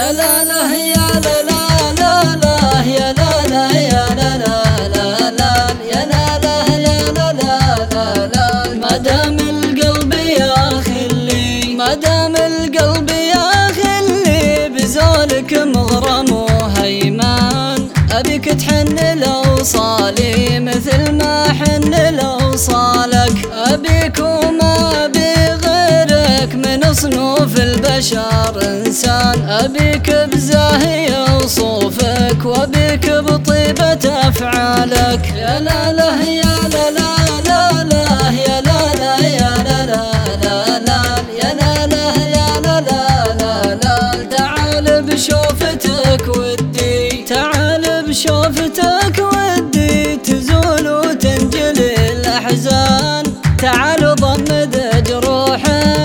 يا لا لا يا لا لا لا لا يا لا لا يا لا لا لا لا يا لا لا لا لا لا لا ما دام القلب يا خلي، ما دام القلب يا خلي بزولك مغرم وهيمان، أبيك تحن لوصالي مثل ما حن لوصالك، أبيك وما أبي غيرك من صنوف البشر إنسان، أبيك بزاهي وصوفك وأبيك بطيبة أفعالك. يا لا لا يا لا لا لا لا يا لا لا يا لا لا لا لا يا لا لا يا لا لا لا لا تعال بشوفتك ودي، تعال بشوفتك ودي تزول وتنجلي الأحزان، تعال ضمد جروح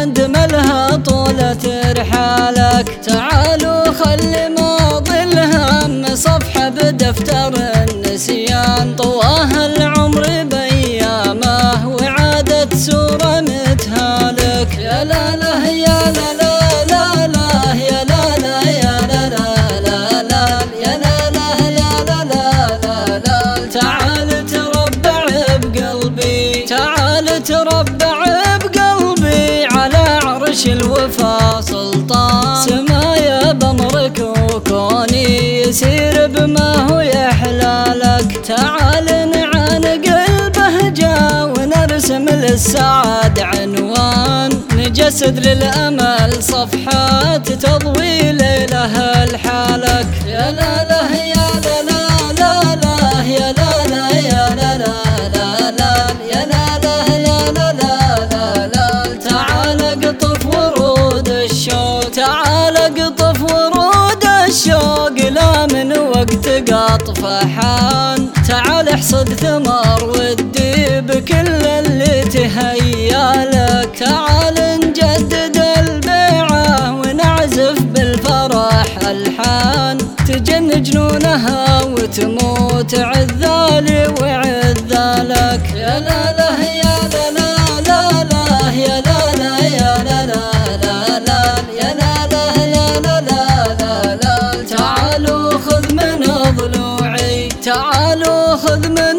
دملها طولة رحالك، تعالوا خلي ماضي الهم صفحة بدفتر النسيان، طواها العمر بأيامه وعادت سورة متهالك. يا لا لا يا لا لا لا لا يا لا لا يا لا لا لا لا يا لا لا يا لا لا لا لا تعال تربع بقلبي، تعال تربع بقلبي على عرش الوفا سلطان، سمايا بأمرك وكوني يسير بما هو يحلالك، تعال نعانق البهجة ونرسم للسعاد عنوان، نجسد للأمل صفحات تضوي ليلها لحالك. يا لا لا يا لا لا لا لا يا لا لا يا لا لا لا لا يا لا لا يا لا لا لا لا تعال اقطف ورود الشوق، تعال اقطف ورود الشوق لا من وقت قطف حان، تعال احصد ثمر ودي بكل اللي تهيا لك، تعال نجدد البيعة ونعزف بالفرح الحان، تجن جنونها وتموت عذالي وعذالك. يا لا لا يا لا لا لا لا يا لا لا يا لا لا لا لا يا لا لا يا لا لا لا لا تعالوا خذ من ضلوعي، تعالوا خذ من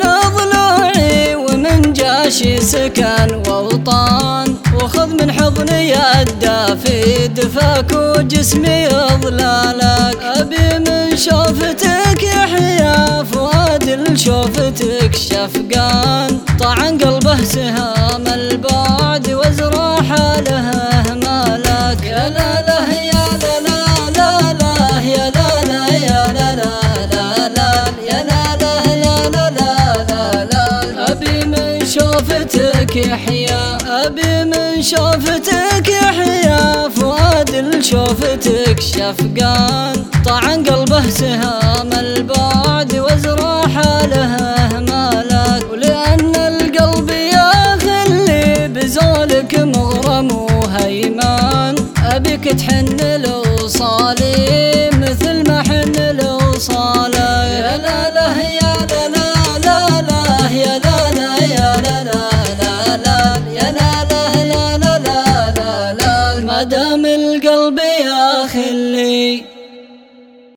ضلوعي ومن جاشي سكن ووطان، وخذ من حضني الدافي دفاك وجسمي ظلالك، أبي من شوفتك يحيا فؤاد لشوفتك شفقان، طعن قلبه سهام البعد وازرع حاله مالك. يا لا لا يا لا لا لا لا يا لا لا يا لا لا لا لا يا لا لا يا لا لا لا لا أبي من شوفتك يحيا، أبي من شوفتك يحيا فؤاد لشوفتك شفقان، طعن قلبه سهام البعد وازرع حاله مالك، ولأن القلب يا خلي بزولك مغرم وهيمان، أبيك تحن لوصالي